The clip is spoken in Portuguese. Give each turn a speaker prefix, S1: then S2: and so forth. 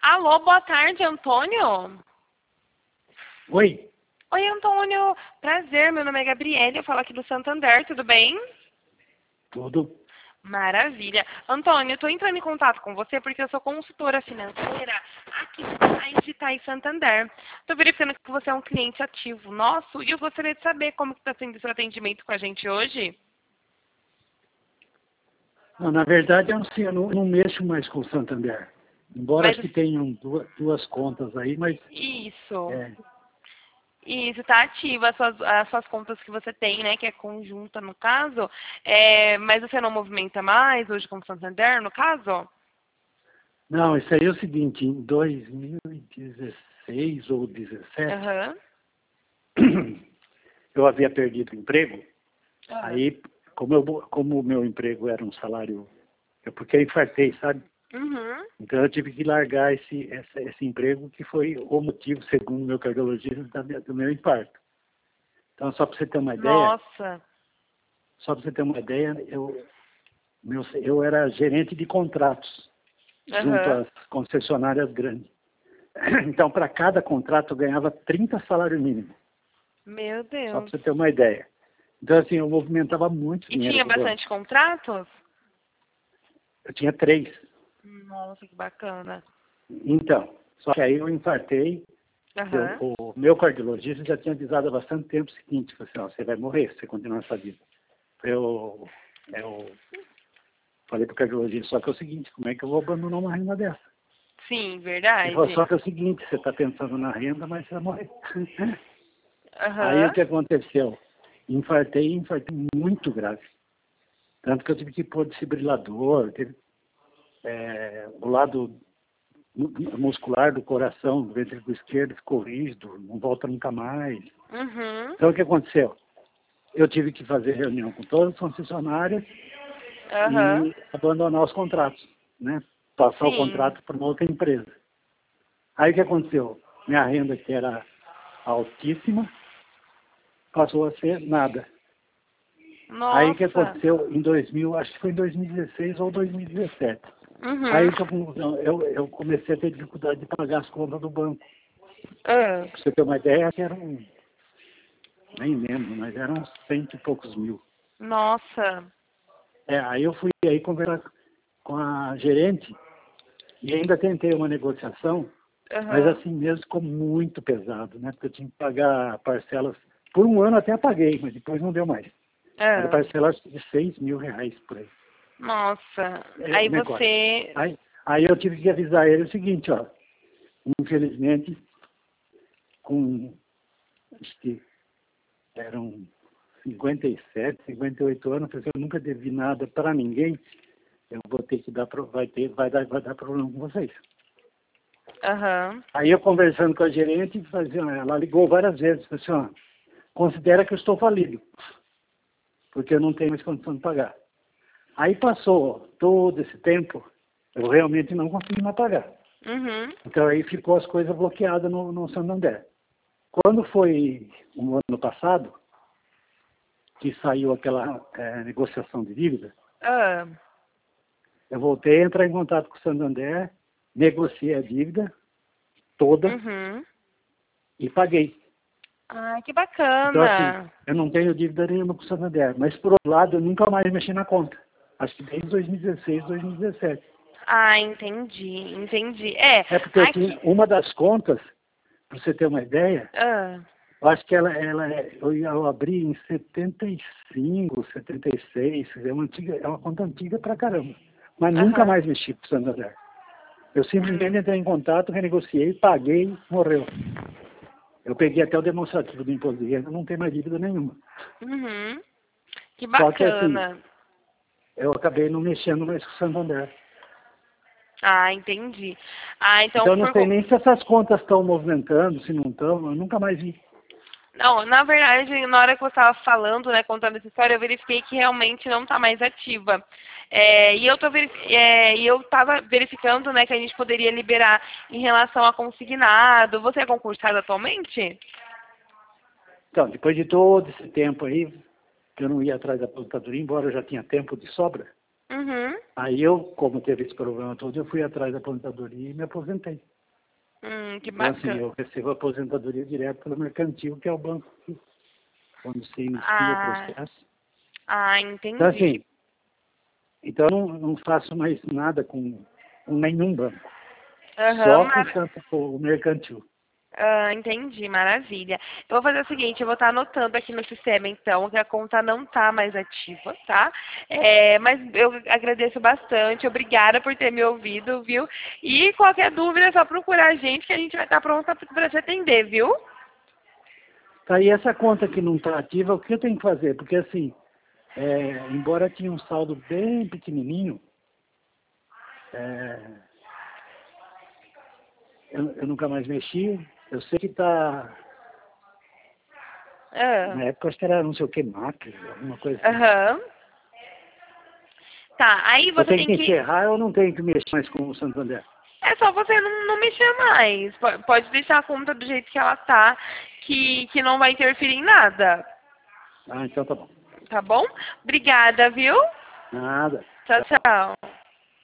S1: Alô, boa tarde, Antônio.
S2: Oi,
S1: Oi, Antônio. Prazer, meu nome é Gabriele, eu falo aqui do Santander, tudo bem?
S2: tudo.
S1: Maravilha. Antônio, eu estou entrando em contato com você porque eu sou consultora financeira aqui de Itaí Santander. Estou verificando que você é um cliente ativo nosso e eu gostaria de saber como está sendo o seu atendimento com a gente hoje.
S2: Não, na verdade, assim, eu não mexo mais com o Santander. Embora
S1: Mas
S2: acho que tenham duas contas aí, mas
S1: isso.
S2: é,
S1: Isso, está ativa as suas contas que você tem, né? Que é conjunta no caso. Mas você não movimenta mais hoje com o Santander, no caso?
S2: não, isso aí é o seguinte, em 2016 ou 2017,
S1: Aham.
S2: eu havia perdido o emprego,
S1: Aham.
S2: aí, como o meu emprego era um salário, porque eu infartei, sabe?
S1: Uhum.
S2: Então eu tive que largar esse emprego, que foi o motivo, segundo o meu cardiologista, do meu infarto. Então, só para você ter uma ideia,
S1: Nossa.
S2: eu era gerente de contratos junto
S1: Aham.
S2: às concessionárias grandes. Então, para cada contrato, eu ganhava 30 salários mínimos,
S1: Meu
S2: só para
S1: Deus.
S2: você ter uma ideia. Então, assim, eu movimentava muito
S1: E
S2: dinheiro
S1: tinha
S2: para o banco.
S1: bastante contratos?
S2: Eu tinha 3.
S1: Nossa, que bacana.
S2: Então, só que aí eu infartei.
S1: Aham.
S2: O meu cardiologista já tinha avisado há bastante tempo o seguinte, falou assim, ó, você vai morrer se você continuar essa vida. Eu falei para o cardiologista, só que é o seguinte, como é que eu vou abandonar uma renda dessa?
S1: Sim,
S2: Ele falou,
S1: verdade.
S2: só que é o seguinte, você está pensando na renda, mas você vai morrer. Aí o
S1: Aham.
S2: que aconteceu? Infartei muito grave. Tanto que eu tive que pôr desfibrilador, o lado muscular do coração, do ventrículo esquerdo ficou rígido, não volta nunca mais.
S1: Uhum.
S2: Então o que aconteceu? Eu tive que fazer reunião com todas as concessionárias
S1: Aham.
S2: e abandonar os contratos, né? Passar o
S1: Sim.
S2: contrato para uma outra empresa. Aí o que aconteceu? Minha renda, que era altíssima, passou a ser nada. Aí o que
S1: Nossa.
S2: aconteceu em 2000, acho que foi em 2016 ou 2017.
S1: Uhum.
S2: Aí que eu comecei a ter dificuldade de pagar as contas do banco.
S1: Ah.
S2: Pra você ter uma ideia, que eram, nem lembro, mas eram 100 e poucos mil.
S1: Nossa.
S2: Aí eu fui aí conversar com a gerente e ainda tentei uma negociação, mas
S1: Aham.
S2: assim mesmo ficou muito pesado, né? Porque eu tinha que pagar parcelas, por um ano até paguei, mas depois não deu mais. Era
S1: Ah.
S2: parcelas de 6 mil reais por aí.
S1: Nossa.
S2: É o
S1: Aí
S2: negócio.
S1: você.
S2: Aí eu tive que avisar ele o seguinte, ó, infelizmente, com, acho que eram 57, 58 anos, porque eu nunca devi nada para ninguém, eu vou ter que dar, vai dar problema com vocês.
S1: Aham.
S2: Aí eu conversando com a gerente, ela ligou várias vezes, falou assim, ó, considera que eu estou falido, porque eu não tenho mais condição de pagar. Aí passou todo esse tempo, eu realmente não consegui mais pagar.
S1: Uhum.
S2: Então aí ficou as coisas bloqueadas no Santander. Quando foi no ano passado, que saiu aquela negociação de dívida,
S1: Ah.
S2: eu voltei a entrar em contato com o Santander, negociei a dívida toda
S1: Uhum.
S2: e paguei.
S1: Ai, que
S2: Então, assim,
S1: bacana.
S2: eu não tenho dívida nenhuma com o Santander, mas por outro lado, eu nunca mais mexi na conta. Acho que desde 2016, 2017.
S1: Ah, entendi, entendi. É,
S2: É porque eu tinha
S1: aqui.
S2: uma das contas, para você ter uma ideia,
S1: Ah.
S2: eu acho que eu abri em 75, 76, é uma conta antiga pra caramba. Mas nunca
S1: Aham.
S2: mais mexi com o Santander. Eu simplesmente entrei em contato, renegociei, paguei, morreu. Eu peguei até o demonstrativo do imposto de renda, não tem mais dívida nenhuma.
S1: Uhum. Que
S2: Só que assim,
S1: bacana.
S2: eu acabei não mexendo mais com o Santander.
S1: Ah, entendi. Ah, então
S2: Então eu não sei nem se essas contas estão movimentando, se não estão, eu nunca mais vi.
S1: Não, na verdade, na hora que você estava falando, né, contando essa história, eu verifiquei que realmente não está mais ativa. E eu estava verificando, né, que a gente poderia liberar em relação a consignado. Você é concursado atualmente?
S2: Então, depois de todo esse tempo aí, que eu não ia atrás da aposentadoria, embora eu já tinha tempo de sobra,
S1: Uhum.
S2: aí eu, como teve esse problema todo, eu fui atrás da aposentadoria e me aposentei.
S1: Que
S2: Então, assim,
S1: bacana.
S2: eu recebo a aposentadoria direto pelo mercantil, que é o banco onde se inicia
S1: Ah,
S2: o processo. Então,
S1: entendi.
S2: assim, então eu não faço mais nada com nenhum banco,
S1: Aham,
S2: só com o mercantil.
S1: entendi, maravilha. Eu vou fazer o seguinte, eu vou estar anotando aqui no sistema, então, que a conta não está mais ativa, tá? Mas eu agradeço bastante, obrigada por ter me ouvido, viu? E qualquer dúvida é só procurar a gente, que a gente vai estar pronta para te atender, viu?
S2: Tá, e essa conta que não está ativa, o que eu tenho que fazer? Porque, assim, embora tinha um saldo bem pequenininho, é, eu nunca mais mexi. Eu sei que está...
S1: Ah,
S2: Na época, acho que era não sei o que, MAC, alguma coisa assim.
S1: Aham. Tá, aí
S2: Eu
S1: você
S2: tenho
S1: tem
S2: que
S1: que...
S2: encerrar ou não tenho que mexer mais com o Santander?
S1: É só você não mexer mais. Pode deixar a conta do jeito que ela tá, que não vai interferir em nada.
S2: Ah, então tá bom.
S1: Tá bom? Obrigada, viu?
S2: Nada.
S1: Tchau, tchau.